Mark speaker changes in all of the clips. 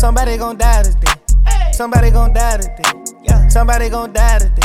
Speaker 1: Somebody gon' die today. Somebody gon' die today. Yeah. Somebody gon' die today.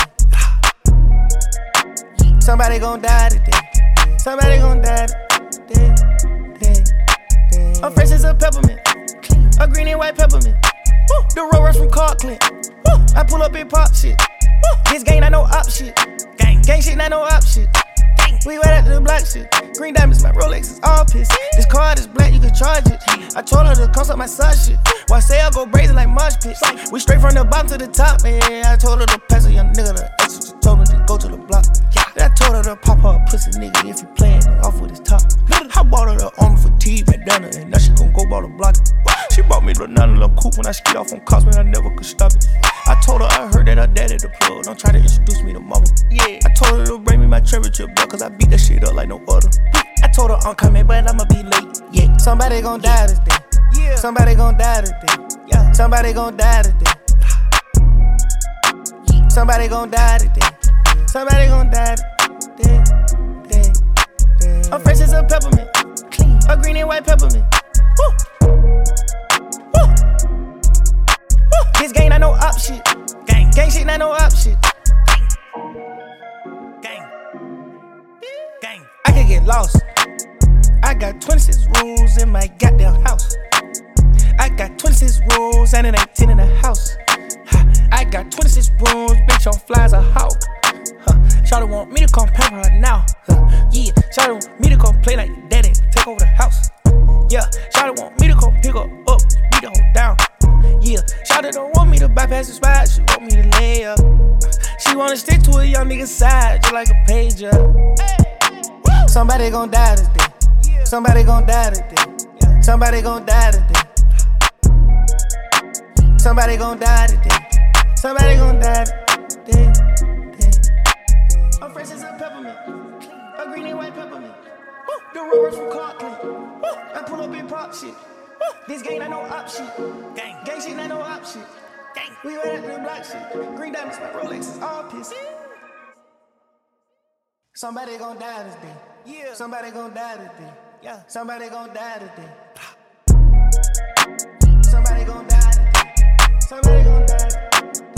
Speaker 1: Somebody gon' die today. Somebody gon' die today. I'm fresh as a peppermint. A green and white peppermint. The rollers from Clarkland. I pull up and pop shit. This gang not no op shit. Gang shit not no op shit. We right after the black shit. Green diamonds, my Rolex is all pissed. This card is black, you can charge it. I told her to come up my side shit. Why say I go brazen like mosh pits? We straight from the bottom to the top, man. I told her to pass a young nigga the extra. She told me to go to the block. Then I told her to pop her a pussy nigga if you playin' it off with his top. I bought her the armor for T bandana, and now she gon' go bought a block. She brought me the 911 coupe when I ski off on cops, man, I never could stop it. I told her I heard that her daddy the plug. Don't try to introduce me to mama. Yeah. I told her to bring me my temperature belt, cause I beat that shit up like no other. I told her I'm coming, but I'ma be late. Yeah. Somebody gon' die today. Yeah. Somebody gon' die today. Yeah. Somebody gon' die today. Somebody gon' die today. Somebody gon' die today. I'm fresh as a peppermint. A green and white peppermint. Woo. Woo. Woo. This gang not no op shit. Gang shit not no op shit. Gang. I could get lost. I got 26 rules in my goddamn house. I got 26 rules and it ain't 10 in the house. I got 26 rooms, bitch on fly as a hawk. Shawty want me to come pamper her now. Yeah, Shawty want me to come play like daddy, take over the house. Yeah, Shawty want me to come pick her up, beat her down. Yeah, Shawty don't want me to bypass the spot, she want me to lay up. She wanna stick to a young nigga's side, just like a pager. Somebody gon' die today. Somebody gon' die today. Somebody gon' die today. Somebody gon' die today. Somebody gon' die today. I'm fresh as a peppermint. A green and white peppermint. The rollers from Clarkland. I pull up and pop shit. This gang not no op shit. Gang shit not no op shit. We right after the black shit. Green diamonds, my Rolex is all pissed. Somebody gon' die today. Yeah. Somebody gon' die today. Yeah. Somebody gon' die today. Somebody gon' die today. Somebody gon' die today.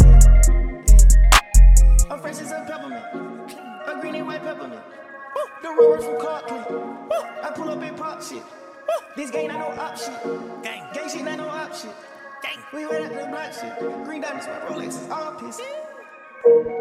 Speaker 1: I'm fresh as a peppermint. A green and white peppermint. The rollers from Clarkland. I pull up and pop shit. This gang not no op shit. Gang shit not no op shit. We right after the black shit. Green diamonds, my Rolex is all pissed.